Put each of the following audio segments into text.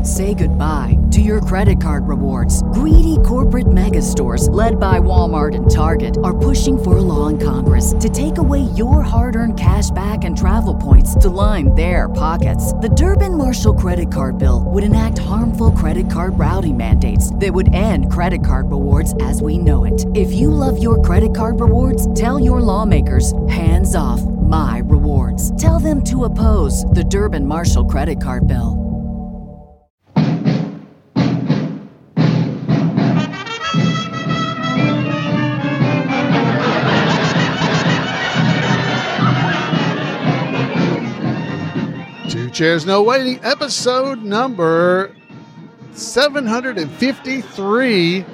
Say goodbye to your credit card rewards. Greedy corporate mega stores, led by Walmart and Target, are pushing for a law in Congress to take away your hard-earned cash back and travel points to line their pockets. The Durbin-Marshall credit card bill would enact harmful credit card routing mandates that would end credit card rewards as we know it. If you love your credit card rewards, tell your lawmakers, hands off my rewards. Tell them to oppose the Durbin-Marshall credit card bill. Two Chairs No Waiting, episode number 753.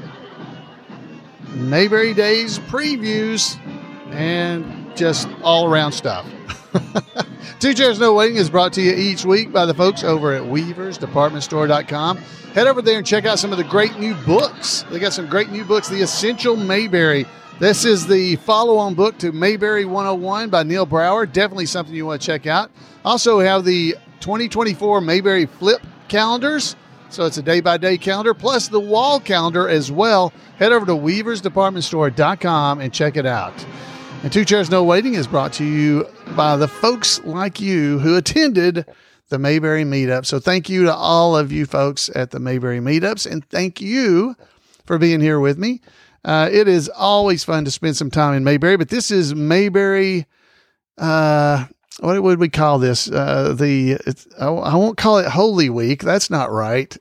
Mayberry Days previews and just all around stuff. Two Chairs No Waiting is brought to you each week by the folks over at weaversdepartmentstore.com. Head over there and check out some of the great new books. They got some great new books. The Essential Mayberry. This is the follow-on book to Mayberry 101 by Neil Brower. Definitely something you want to check out. Also, we have the 2024 Mayberry Flip calendars. So it's a day-by-day calendar, plus the wall calendar as well. Head over to weaversdepartmentstore.com and check it out. And Two Chairs No Waiting is brought to you by the folks like you who attended the Mayberry Meetup. So thank you to all of you folks at the Mayberry Meetups, and thank you for being here with me. It is always fun to spend some time in Mayberry, but this is Mayberry, what would we call this? I won't call it Holy Week. That's not right.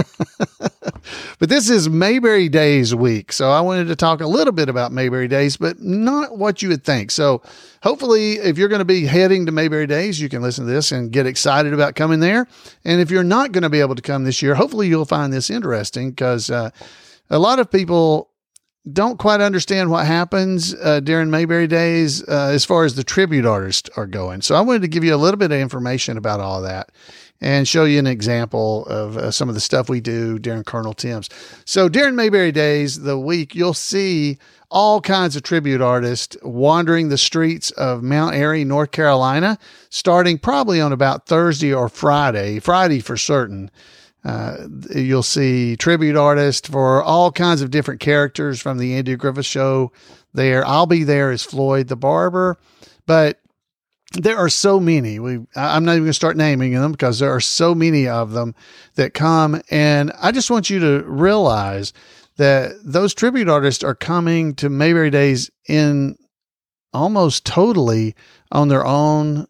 But this is Mayberry Days week. So I wanted to talk a little bit about Mayberry Days, but not what you would think. So hopefully if you're going to be heading to Mayberry Days, you can listen to this and get excited about coming there. And if you're not going to be able to come this year, hopefully you'll find this interesting because a lot of people don't quite understand what happens during Mayberry Days as far as the tribute artists are going. So I wanted to give you a little bit of information about all that and show you an example of some of the stuff we do during Colonel Tim's. So during Mayberry Days, the week, you'll see all kinds of tribute artists wandering the streets of Mount Airy, North Carolina, starting probably on about Thursday or Friday for certain. You'll see tribute artists for all kinds of different characters from the Andy Griffith Show there. I'll be there as Floyd the Barber, but there are so many. I'm not even going to start naming them because there are so many of them that come. And I just want you to realize that those tribute artists are coming to Mayberry Days in almost totally on their own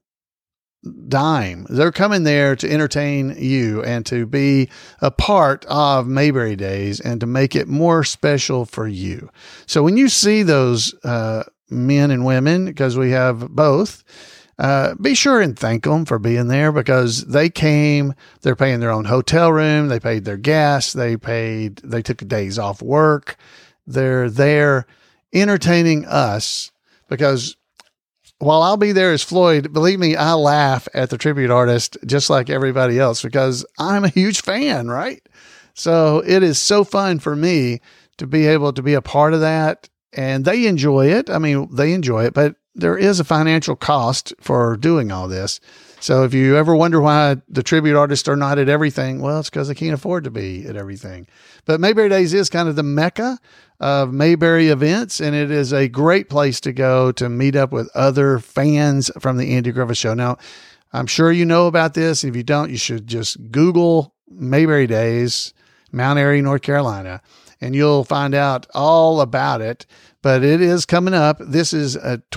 dime. They're coming there to entertain you and to be a part of Mayberry Days and to make it more special for you. So when you see those men and women, because we have both, be sure and thank them for being there because they came, they're paying their own hotel room. They paid their gas. They took days off work. They're there entertaining us because while I'll be there as Floyd, believe me, I laugh at the tribute artist just like everybody else because I'm a huge fan, right? So it is so fun for me to be able to be a part of that. And they enjoy it. I mean, they enjoy it, but there is a financial cost for doing all this. So if you ever wonder why the tribute artists are not at everything, well, it's because they can't afford to be at everything. But Mayberry Days is kind of the mecca of Mayberry events, and it is a great place to go to meet up with other fans from the Andy Griffith Show. Now, I'm sure you know about this. If you don't, you should just Google Mayberry Days, Mount Airy, North Carolina, and you'll find out all about it. But it is coming up. This is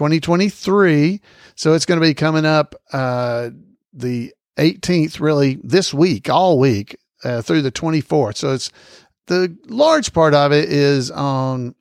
2023, so it's going to be coming up the 18th, really, this week, all week, through the 24th. So it's the large part of it is on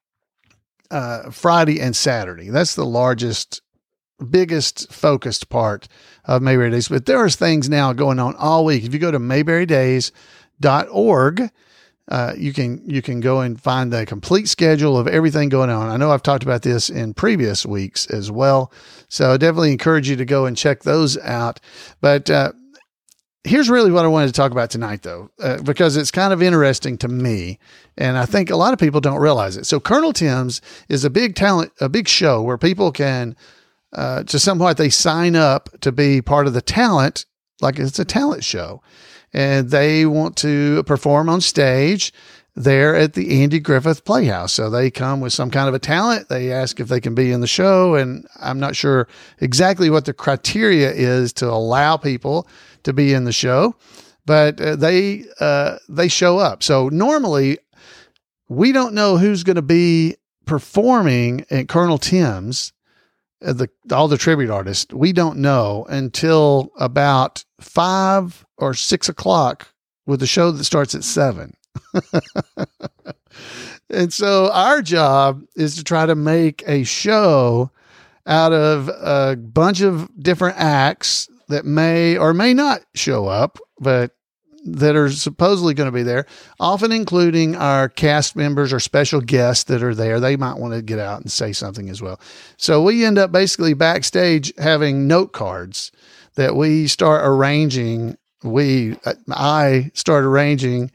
Friday and Saturday. That's the largest, biggest focused part of Mayberry Days. But there are things now going on all week. If you go to mayberrydays.org, you can go and find the complete schedule of everything going on. I know I've talked about this in previous weeks as well. So I definitely encourage you to go and check those out. But here's really what I wanted to talk about tonight, though, because it's kind of interesting to me. And I think a lot of people don't realize it. So Colonel Tim's is a big show where people can, to somewhat, they sign up to be part of the talent, like it's a talent show. and they want to perform on stage there at the Andy Griffith Playhouse. So they come with some kind of a talent. They ask if they can be in the show, and I'm not sure exactly what the criteria is to allow people to be in the show, but they show up. So normally we don't know who's going to be performing at Colonel Tim's, all the tribute artists. We don't know until about 5 or 6 o'clock with the show that starts at 7. And so our job is to try to make a show out of a bunch of different acts that may or may not show up, but that are supposedly going to be there, often including our cast members or special guests that are there. They might want to get out and say something as well. So we end up basically backstage having note cards that we start arranging. I start arranging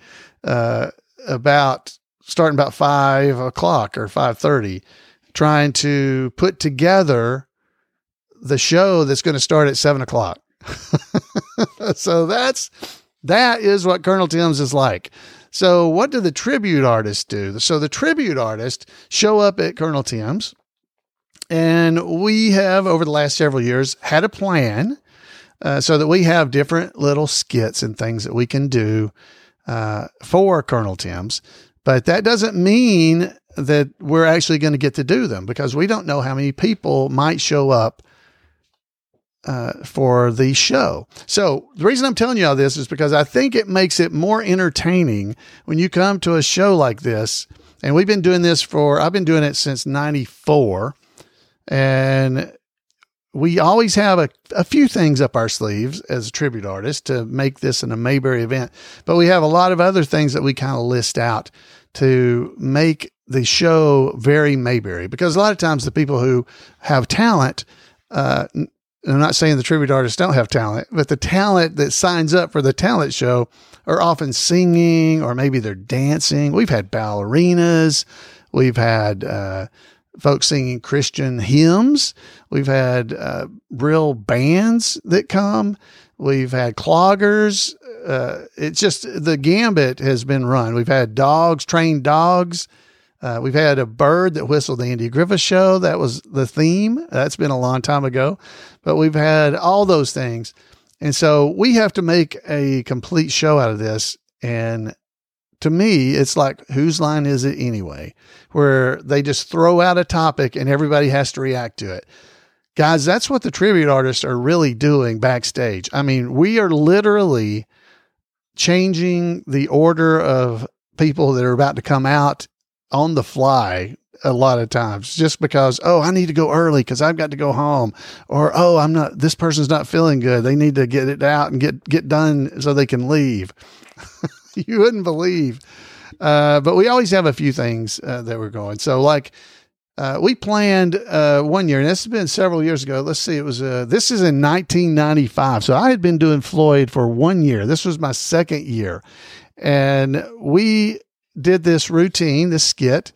starting about 5 o'clock or 5:30, trying to put together the show that's going to start at 7 o'clock. So that is what Colonel Tim's is like. So what do the tribute artists do? So the tribute artists show up at Colonel Tim's, and we have, over the last several years, had a plan so that we have different little skits and things that we can do for Colonel Tim's. But that doesn't mean that we're actually going to get to do them, because we don't know how many people might show up for the show. So the reason I'm telling you all this is because I think it makes it more entertaining when you come to a show like this. And I've been doing it since 94, and we always have a few things up our sleeves as a tribute artist to make this a Mayberry event, but we have a lot of other things that we kind of list out to make the show very Mayberry, because a lot of times the people who have talent, I'm not saying the tribute artists don't have talent, but the talent that signs up for the talent show are often singing, or maybe they're dancing. We've had ballerinas. We've had folks singing Christian hymns. We've had real bands that come. We've had cloggers. It's just the gambit has been run. We've had trained dogs. We've had a bird that whistled the Andy Griffith show. That was the theme. That's been a long time ago, but we've had all those things. And so we have to make a complete show out of this. And to me, it's like, whose line is it anyway? Where they just throw out a topic and everybody has to react to it. Guys, that's what the tribute artists are really doing backstage. I mean, we are literally changing the order of people that are about to come out on the fly a lot of times, just because, I need to go early because I've got to go home, or, this person's not feeling good. They need to get it out and get done so they can leave. You wouldn't believe. But we always have a few things that we're going. So we planned 1 year, and this has been several years ago. Let's see. This is in 1995. So I had been doing Floyd for 1 year. This was my second year. And we did this routine, this skit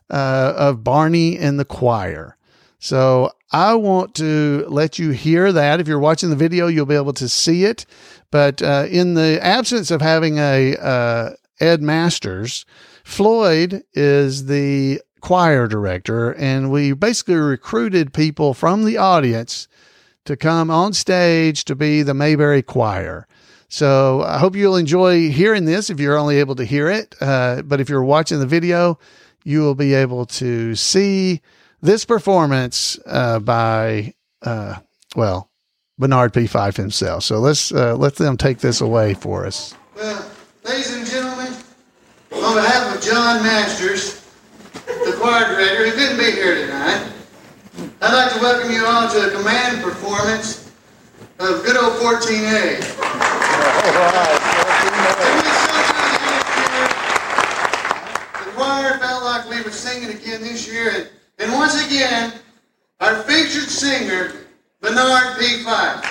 of Barney and the choir. So I want to let you hear that. If you're watching the video, you'll be able to see it. But in the absence of having a Ed Masters, Floyd is the choir director, and we basically recruited people from the audience to come on stage to be the Mayberry choir. So I hope you'll enjoy hearing this if you're only able to hear it. But if you're watching the video, you will be able to see this performance by, Bernard P. Fife himself. So let's let them take this away for us. Well, ladies and gentlemen, on behalf of John Masters, the choir director, who couldn't be here tonight, I'd like to welcome you all to a command performance of good old 14A. The choir felt like we were singing again this year, and once again, our featured singer, Bernard P. Fife.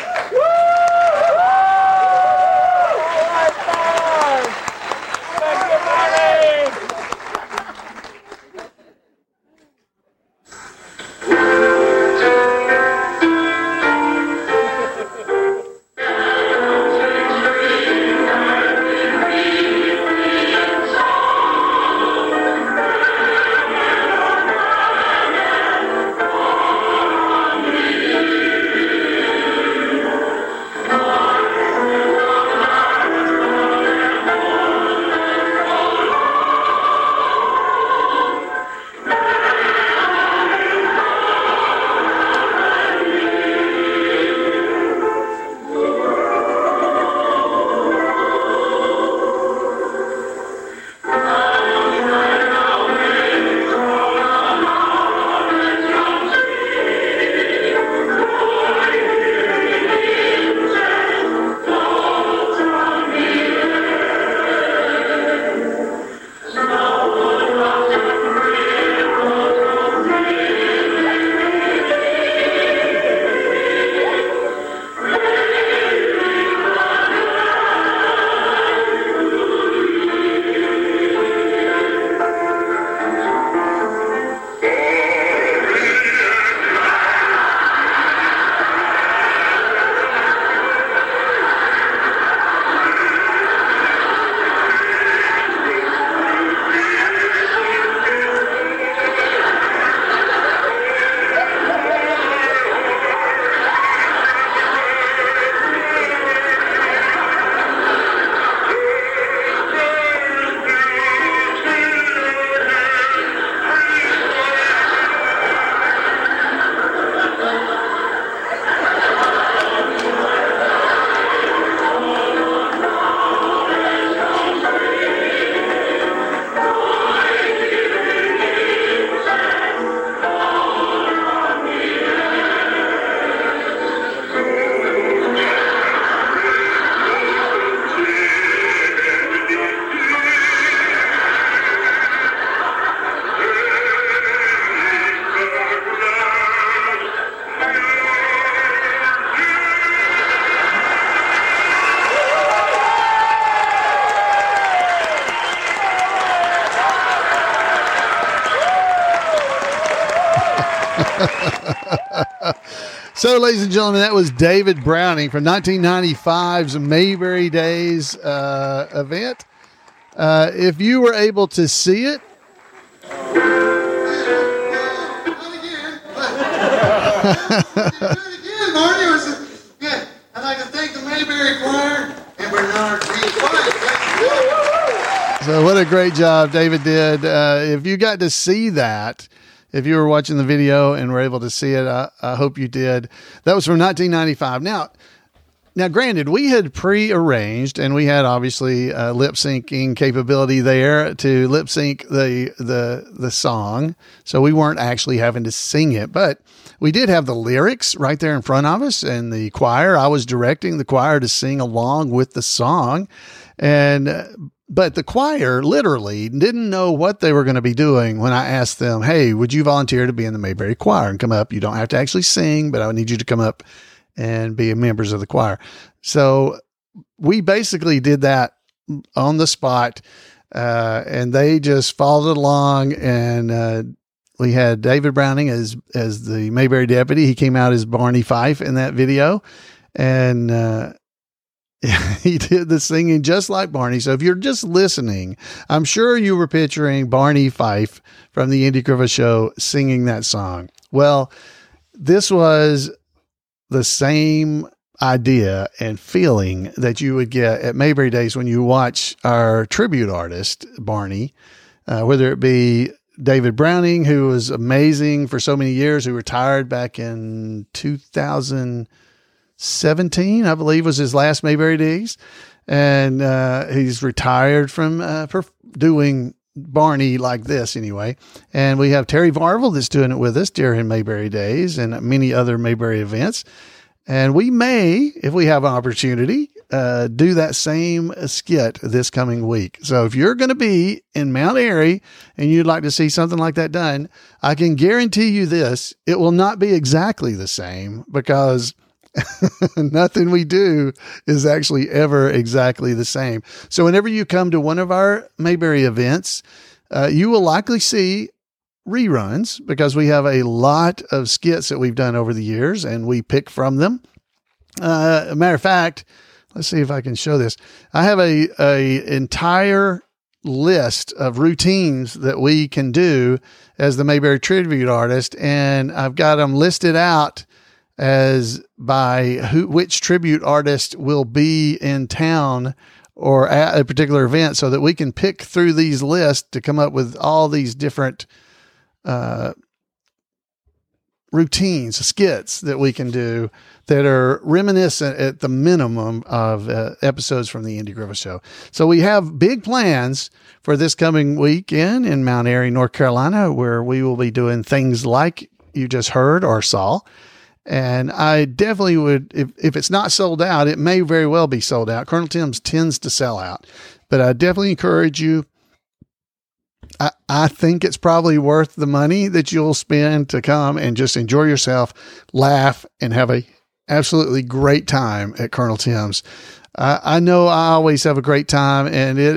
So, ladies and gentlemen, that was David Browning from 1995's Mayberry Days event. If you were able to see it, I'd like to thank the Mayberry Choir and Bernard P. White. So what a great job David did. If you got to see that, if you were watching the video and were able to see it, I hope you did. That was from 1995. Now, granted, we had pre-arranged and we had obviously lip syncing capability there to lip sync the song. So we weren't actually having to sing it, but we did have the lyrics right there in front of us and the choir. I was directing the choir to sing along with the song. But the choir literally didn't know what they were going to be doing when I asked them, hey, would you volunteer to be in the Mayberry Choir and come up? You don't have to actually sing, but I need you to come up and be members of the choir. So we basically did that on the spot, and they just followed along. And we had David Browning as the Mayberry deputy. He came out as Barney Fife in that video, and he did the singing just like Barney. So if you're just listening, I'm sure you were picturing Barney Fife from the Andy Griffith Show singing that song. Well, this was the same idea and feeling that you would get at Mayberry Days when you watch our tribute artist, Barney, whether it be David Browning, who was amazing for so many years, who retired back in 2017, I believe was his last Mayberry Days. And he's retired from doing Barney like this anyway. And we have Terry Varvel that's doing it with us during Mayberry Days and many other Mayberry events. And we may, if we have an opportunity, do that same skit this coming week. So if you're going to be in Mount Airy and you'd like to see something like that done, I can guarantee you this, it will not be exactly the same, because nothing we do is actually ever exactly the same. So whenever you come to one of our Mayberry events, you will likely see reruns, because we have a lot of skits that we've done over the years and we pick from them. A matter of fact, let's see if I can show this. I have a entire list of routines that we can do as the Mayberry tribute artist, and I've got them listed out as by which tribute artist will be in town or at a particular event, so that we can pick through these lists to come up with all these different routines, skits that we can do that are reminiscent at the minimum of episodes from the Andy Griffith Show. So we have big plans for this coming weekend in Mount Airy, North Carolina, where we will be doing things like you just heard or saw. And I definitely would, if it's not sold out, it may very well be sold out. Colonel Tim's tends to sell out, but I definitely encourage you. I think it's probably worth the money that you'll spend to come and just enjoy yourself, laugh, and have a absolutely great time at Colonel Tim's. I know I always have a great time, and it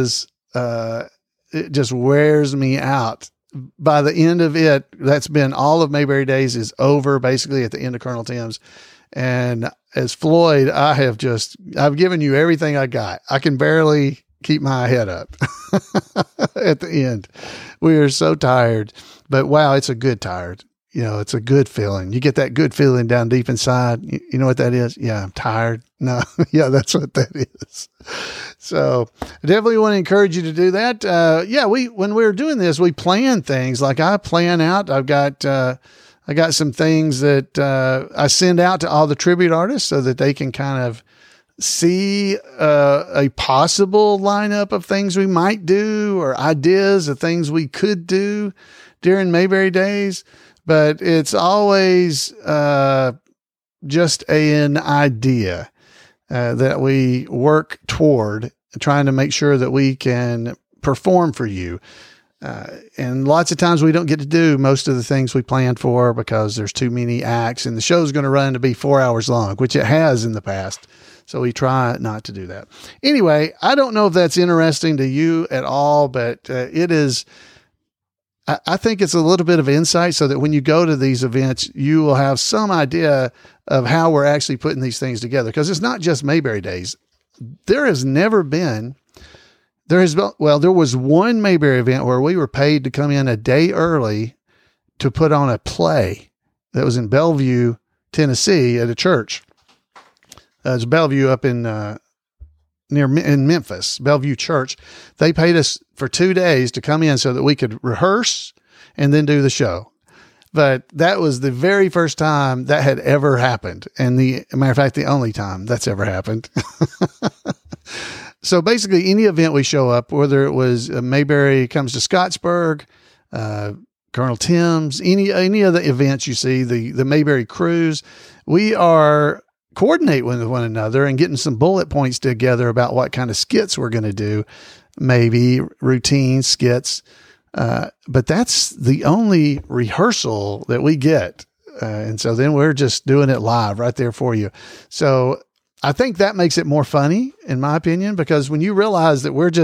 just wears me out. By the end of it, that's been all of Mayberry Days is over basically at the end of Colonel Tim's. And as Floyd, I've given you everything I got. I can barely keep my head up at the end. We are so tired, but wow, it's a good tired. You know, it's a good feeling. You get that good feeling down deep inside. You know what that is? Yeah, I'm tired. No, yeah, that's what that is. So I definitely want to encourage you to do that. When we're doing this, we plan things. Like I plan out, I got some things that I send out to all the tribute artists so that they can kind of see a possible lineup of things we might do or ideas of things we could do during Mayberry Days. But it's always just an idea that we work toward, trying to make sure that we can perform for you. And lots of times we don't get to do most of the things we planned for because there's too many acts, and the show's going to run to be 4 hours long, which it has in the past. So we try not to do that. Anyway, I don't know if that's interesting to you at all, but it is. I think it's a little bit of insight so that when you go to these events, you will have some idea of how we're actually putting these things together. Because it's not just Mayberry Days. There was one Mayberry event where we were paid to come in a day early to put on a play that was in Bellevue, Tennessee at a church. It's Bellevue up in Memphis, Bellevue Church. They paid us for 2 days to come in so that we could rehearse and then do the show. But that was the very first time that had ever happened. And matter of fact, the only time that's ever happened. So basically any event we show up, whether it was Mayberry comes to Scottsburg, Colonel Tim's, any of the events you see, the Mayberry cruise, we are coordinate with one another and getting some bullet points together about what kind of skits we're going to do, maybe routine skits. But that's the only rehearsal that we get. And so then we're just doing it live right there for you. So I think that makes it more funny, in my opinion, because when you realize that we're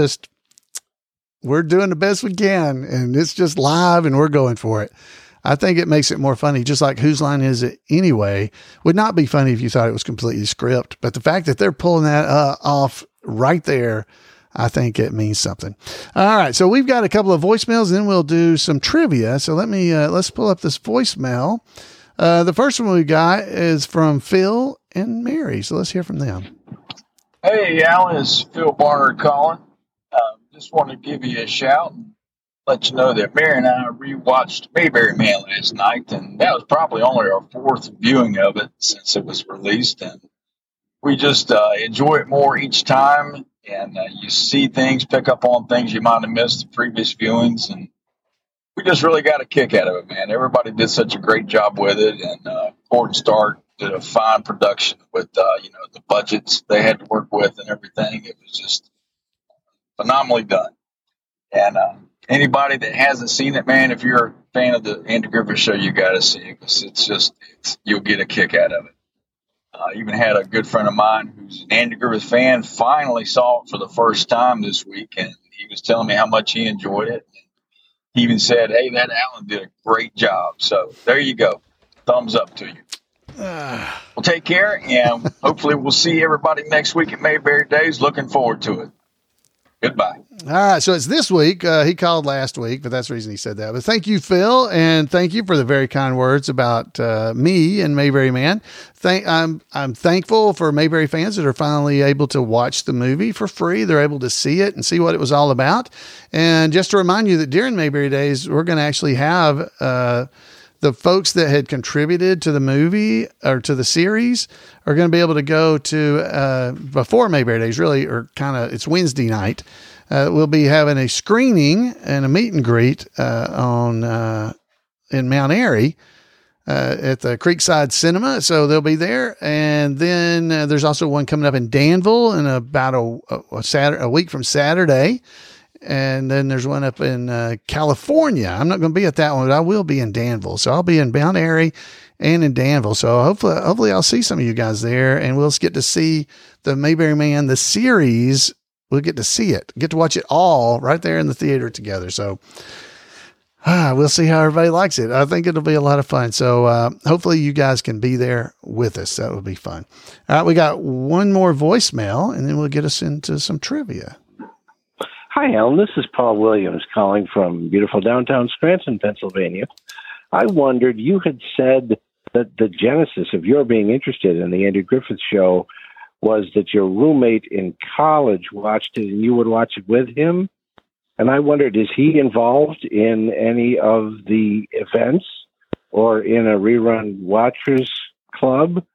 doing the best we can and it's just live and we're going for it, I think it makes it more funny. Just like Whose Line Is It Anyway would not be funny if you thought it was completely script, but the fact that they're pulling that off right there, I think it means something. All right. So we've got a couple of voicemails and then we'll do some trivia. So let's pull up this voicemail. The first one we got is from Phil and Mary. So let's hear from them. Hey, Alan, it's Phil Barnard calling. Just want to give you a shout and let you know that Mary and I rewatched Mayberry Man last night, and that was probably only our fourth viewing of it since it was released, and we just enjoy it more each time, and you see things, pick up on things you might have missed the previous viewings, and we just really got a kick out of it, man. Everybody did such a great job with it, and Gordon Stark did a fine production with the budgets they had to work with and everything. It was just phenomenally done. And anybody that hasn't seen it, man, if you're a fan of the Andy Griffith Show, you got to see it because you'll get a kick out of it. I even had a good friend of mine who's an Andy Griffith fan finally saw it for the first time this week, and he was telling me how much he enjoyed it. He even said, hey, that Alan did a great job. So there you go. Thumbs up to you. Well, take care, and hopefully we'll see everybody next week at Mayberry Days. Looking forward to it. Goodbye. All right. So it's this week. He called last week, but that's the reason he said that. But thank you, Phil. And thank you for the very kind words about me and Mayberry Man. I'm thankful for Mayberry fans that are finally able to watch the movie for free. They're able to see it and see what it was all about. And just to remind you that during Mayberry Days, we're going to actually have the folks that had contributed to the movie or to the series are going to be able to go to, before Mayberry Days, really, or it's Wednesday night. We'll be having a screening and a meet and greet, in Mount Airy, at the Creekside Cinema. So they'll be there. And then there's also one coming up in Danville in about a week from Saturday. And then there's one up in California. I'm not going to be at that one, but I will be in Danville. So I'll be in Mount Airy and in Danville. So hopefully I'll see some of you guys there, and we'll get to see the Mayberry Man, the series. We'll get to see it, get to watch it all right there in the theater together. So we'll see how everybody likes it. I think it'll be a lot of fun. So hopefully you guys can be there with us. That would be fun. All right. We got one more voicemail, and then we'll get us into some trivia. Hi, Alan. This is Paul Williams calling from beautiful downtown Scranton, Pennsylvania. I wondered, you had said that the genesis of your being interested in the Andy Griffith Show was that your roommate in college watched it and you would watch it with him. And I wondered, is he involved in any of the events or in a rerun watchers club,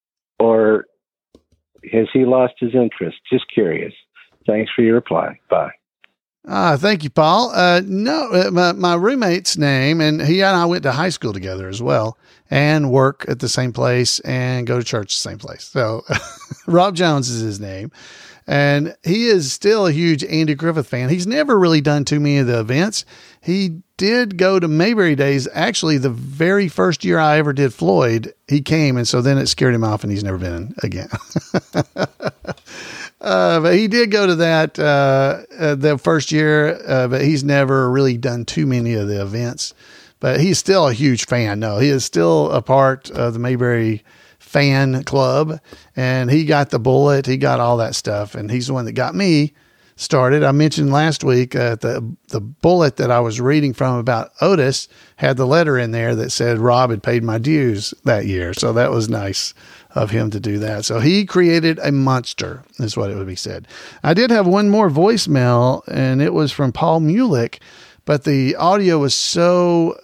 or has he lost his interest? Just curious. Thanks for your reply. Bye. Thank you, Paul. No, my roommate's name, and he and I went to high school together as well, and work at the same place and go to church the same place. So Rob Jones is his name, and he is still a huge Andy Griffith fan. He's never really done too many of the events. He did go to Mayberry Days. Actually, the very first year I ever did Floyd, he came, and so then it scared him off, and he's never been again. But he did go to that the first year, but he's never really done too many of the events. But he's still a huge fan. No, he is still a part of the Mayberry fan club, and he got the bullet. He got all that stuff, and he's the one that got me started. I mentioned last week the bullet that I was reading from about Otis had the letter in there that said Rob had paid my dues that year. So that was nice of him to do that. So he created a monster, is what it would be said. I did have one more voicemail, and it was from Paul Mulick, but the audio was so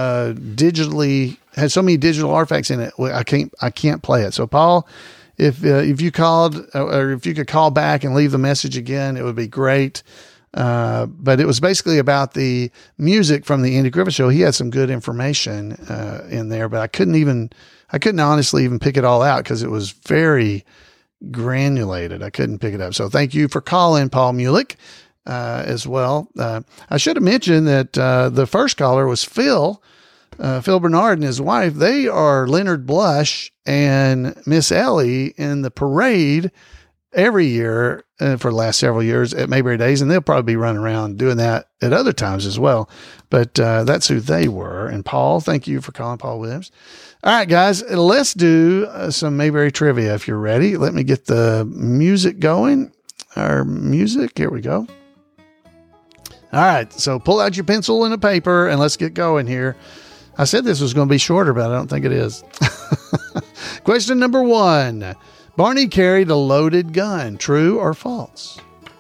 had so many digital artifacts in it. I can't play it. So Paul, if you called, or if you could call back and leave the message again, it would be great. But it was basically about the music from the Andy Griffith Show. He had some good information in there, but I couldn't honestly even pick it all out because it was very granulated. I couldn't pick it up. So thank you for calling, Paul Mulick, as well. I should have mentioned that the first caller was Phil Bernard and his wife. They are Leonard Blush and Miss Ellie in the parade every year for the last several years at Mayberry Days, and they'll probably be running around doing that at other times as well. But that's who they were. And Paul, thank you for calling, Paul Williams. All right, guys, let's do some Mayberry trivia if you're ready. Let me get the music going. Our music, here we go. All right, so pull out your pencil and a paper, and let's get going here. I said this was going to be shorter, but I don't think it is. Question number 1. Barney carried a loaded gun. True or false?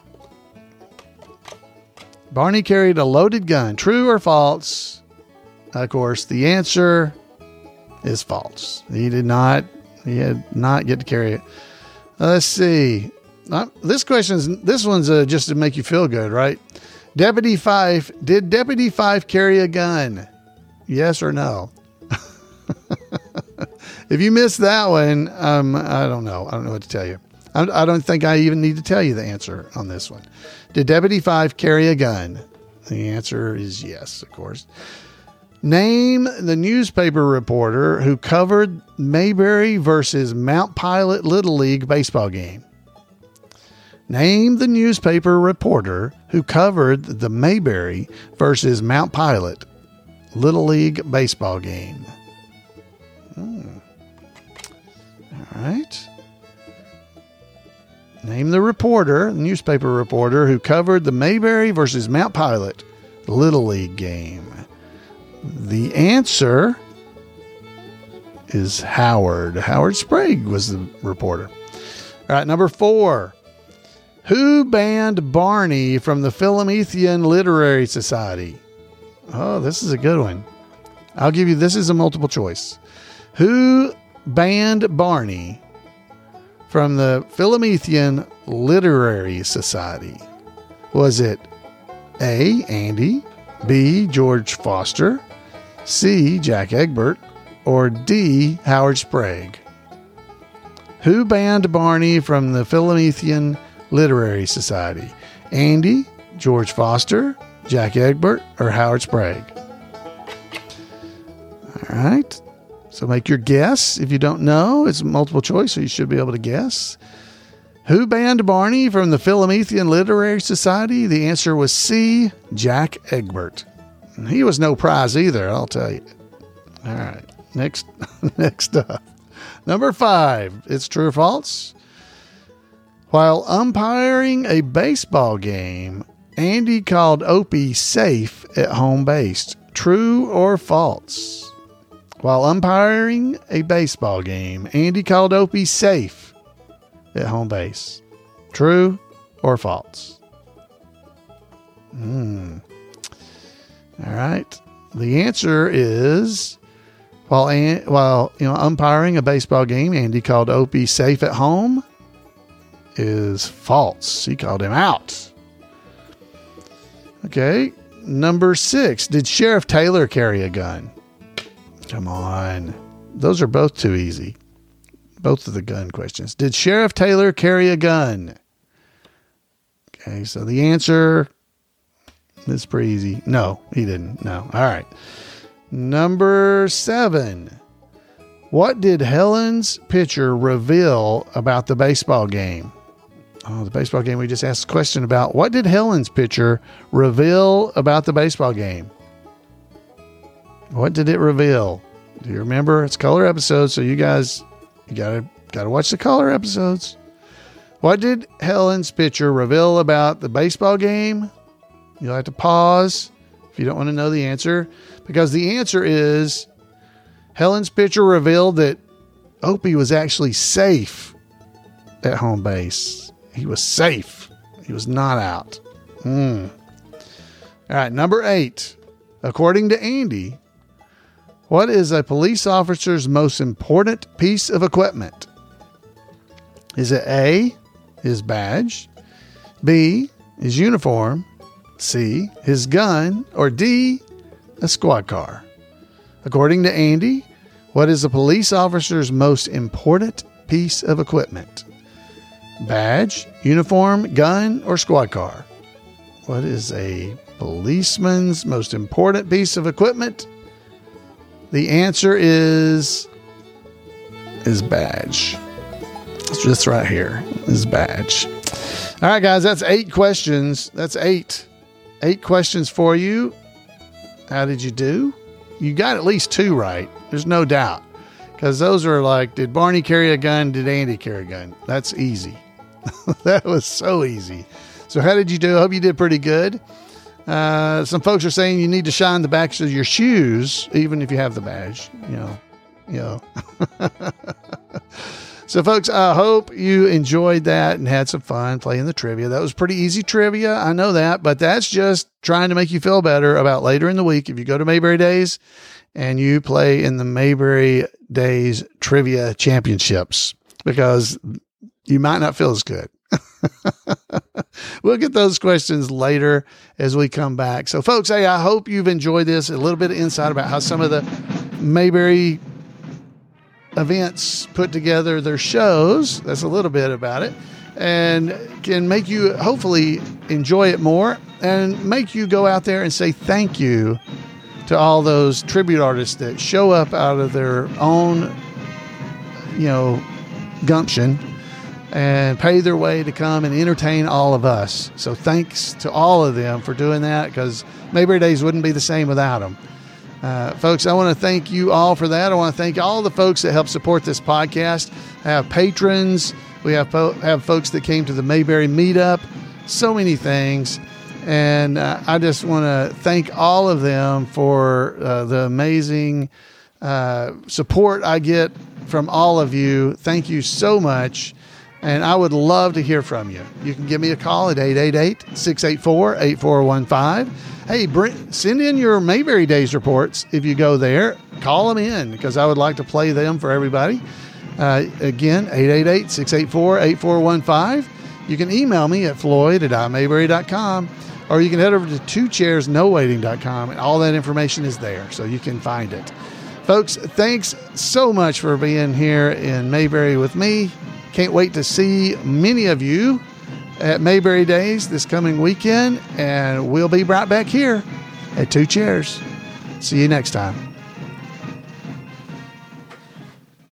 Barney carried a loaded gun. True or false? Of course, the answer is false. He had not get to carry it. Let's see. This one's just to make you feel good, right? Did Deputy Fife carry a gun? Yes or no? If you missed that one, I don't know. I don't know what to tell you. I don't think I even need to tell you the answer on this one. Did Deputy Fife carry a gun? The answer is yes, of course. Name the newspaper reporter who covered Mayberry versus Mount Pilot Little League baseball game. Name the newspaper reporter who covered the Mayberry versus Mount Pilot Little League baseball game. All right. Name the newspaper reporter who covered the Mayberry versus Mount Pilot Little League game. The answer is Howard. Howard Sprague was the reporter. All right, number 4. Who banned Barney from the Philomethian Literary Society? Oh, this is a good one. I'll give you, this is a multiple choice. Who banned Barney from the Philomethian Literary Society? Was it A, Andy, B, George Foster, C, Jack Egbert, or D, Howard Sprague? Who banned Barney from the Philomethian Literary Society? Andy, George Foster, Jack Egbert, or Howard Sprague? All right. So make your guess. If you don't know, it's multiple choice, so you should be able to guess. Who banned Barney from the Philomethian Literary Society? The answer was C, Jack Egbert. And he was no prize either, I'll tell you. All right. Next up. Number 5. It's true or false? While umpiring a baseball game, Andy called Opie safe at home base. True or false? While umpiring a baseball game, Andy called Opie safe at home base. True or false? All right. The answer is while umpiring a baseball game, Andy called Opie safe at home is false. He called him out. Okay. Number 6. Did Sheriff Taylor carry a gun? Come on. Those are both too easy. Both of the gun questions. Did Sheriff Taylor carry a gun? Okay, so the answer is pretty easy. No, he didn't. No. All right. Number 7. What did Helen's pitcher reveal about the baseball game? Oh, the baseball game we just asked a question about. What did Helen's pitcher reveal about the baseball game? What did it reveal? Do you remember? It's color episodes, so you guys, you gotta watch the color episodes. What did Helen's pitcher reveal about the baseball game? You'll have to pause if you don't want to know the answer, because the answer is Helen's pitcher revealed that Opie was actually safe at home base. He was safe. He was not out. All right, number 8. According to Andy, what is a police officer's most important piece of equipment? Is it A, his badge, B, his uniform, C, his gun, or D, a squad car? According to Andy, what is a police officer's most important piece of equipment? Badge, uniform, gun, or squad car? What is a policeman's most important piece of equipment? The answer is his badge. It's just right here, his badge. All right, guys, that's 8 questions. That's 8 questions for you. How did you do? You got at least 2 right. There's no doubt. Because those are like, did Barney carry a gun? Did Andy carry a gun? That's easy. That was so easy. So how did you do? I hope you did pretty good. Some folks are saying you need to shine the backs of your shoes, even if you have the badge. You know. So, folks, I hope you enjoyed that and had some fun playing the trivia. That was pretty easy trivia. I know that, but that's just trying to make you feel better about later in the week. If you go to Mayberry Days and you play in the Mayberry Days Trivia Championships, because you might not feel as good. We'll get those questions later as we come back. So, folks, hey, I hope you've enjoyed this. A little bit of insight about how some of the Mayberry events put together their shows. That's a little bit about it, and can make you hopefully enjoy it more and make you go out there and say thank you to all those tribute artists that show up out of their own, gumption and pay their way to come and entertain all of us. So thanks to all of them for doing that, because Mayberry Days wouldn't be the same without them. Folks, I want to thank you all for that. I want to thank all the folks that help support this podcast. I have patrons. We have folks that came to the Mayberry meetup. So many things. And I just want to thank all of them for the amazing support I get from all of you. Thank you so much. And I would love to hear from you. You can give me a call at 888-684-8415. Hey, send in your Mayberry Days reports. If you go there, call them in, because I would like to play them for everybody. Again, 888-684-8415. You can email me at floyd@imayberry.com, or you can head over to twochairsnowaiting.com, and all that information is there, so you can find it. Folks, thanks so much for being here in Mayberry with me. Can't wait to see many of you at Mayberry Days this coming weekend, and we'll be right back here at Two Chairs. See you next time.